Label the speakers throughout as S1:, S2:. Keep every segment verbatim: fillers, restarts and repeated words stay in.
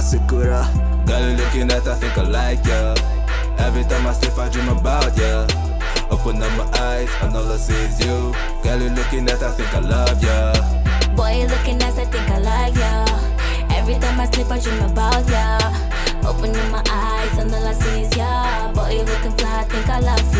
S1: Sakura.
S2: Girl, you looking at, I think I like ya. Every time I sleep, I dream about ya. Open up my eyes, and all I see is you. Girl, you looking at, I think I love ya.
S3: Boy, you looking nice, I think I like ya. Every time I sleep, I dream about ya. Open up my eyes, and all I see is ya. Boy, you looking fly, I think I love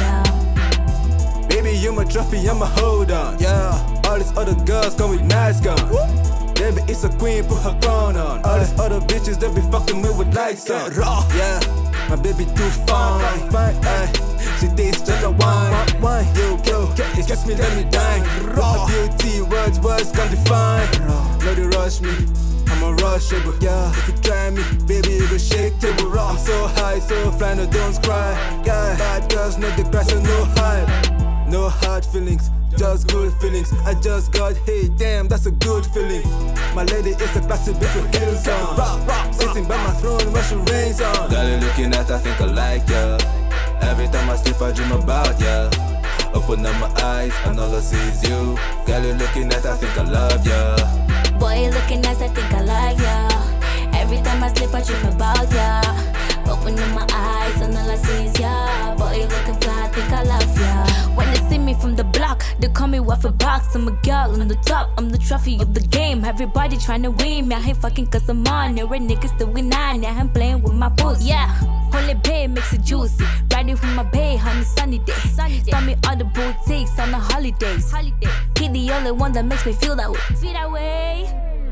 S3: ya.
S2: Baby, you my trophy, I'm a hold on. Yeah, all these other girls come with nice guns. Baby, it's a queen, put her crown on. All these other bitches, they be fucking me with lights on. Yeah, my baby too fine, fine, ay. She tastes just like wine, wine. Yo, yo, it gets me, let me dine. Raw beauty, words, words can't define. No, they rush me, I'm a rush, but yeah. If you try me, baby, you go shake table raw. I'm so high, so fly, no don't cry. Yeah, bad girls, no they cry, so no hype. No hard feelings, just good feelings. I just got hate, damn, that's a good feeling. My lady is a classic bitch with heels on. Rock, rock, sitting by my throne when she rains on. Girl, you looking at, I think I like ya. Every time I sleep, I dream about ya. Open up my eyes, and all I see is you. Girl, you looking at, I think I love ya.
S3: Boy, you looking nice, I think I like ya. Every time I sleep, I dream about ya. Open up my eyes, and all I see is ya. Boy, you looking fly, I think I love ya. When they see me from the block, they call me waffle box. I'm a girl on the top, I'm the trophy of the game. Everybody tryna win me, I ain't fucking cause I'm on. You're a niggas still win nine, yeah, I'm playing with my pussy. Yeah, holy bae makes it juicy. Riding with my bae on a sunny day. Start me all the boutiques on the holidays. Holiday. He the only one that makes me feel that way. Feel that way.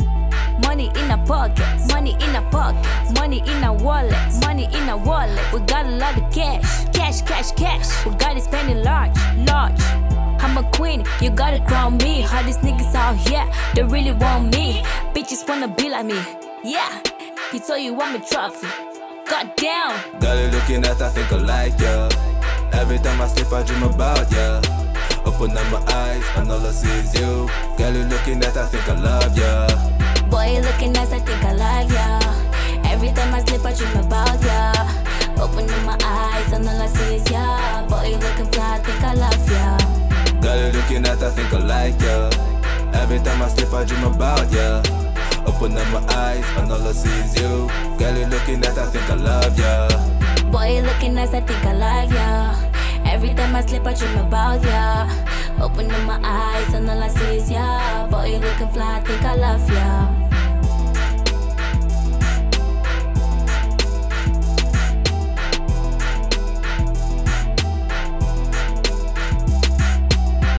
S3: Money in our pockets, money in our pockets, money in our wallets, money in our wallet. We got a lot of cash, cash, cash, cash. We got it spending large, large. I'm a queen, you gotta crown me. All these niggas out here, they really want me. Bitches wanna be like me, yeah. He told you I'm a trophy, goddamn.
S2: Girl, you looking at, I think I like ya. Every time I sleep, I dream about ya. Open up my eyes, and all I see is you. Girl, you looking at, I think I love ya.
S3: Boy, you looking nice, I think I like ya. Every time I sleep, I dream about ya. Open up my eyes, and all I see is ya. Boy, you looking fly, I think I love ya.
S2: Girl, you looking at, I think I like ya. Every time I sleep, I dream about ya. Open up my eyes, and all I see is you. Girl, you looking at, I think I love ya.
S3: Boy, you looking nice, I think I like ya. Every time I sleep, I dream about ya. Open up my eyes, and all I see is ya. Boy, you looking fly, I think I love ya.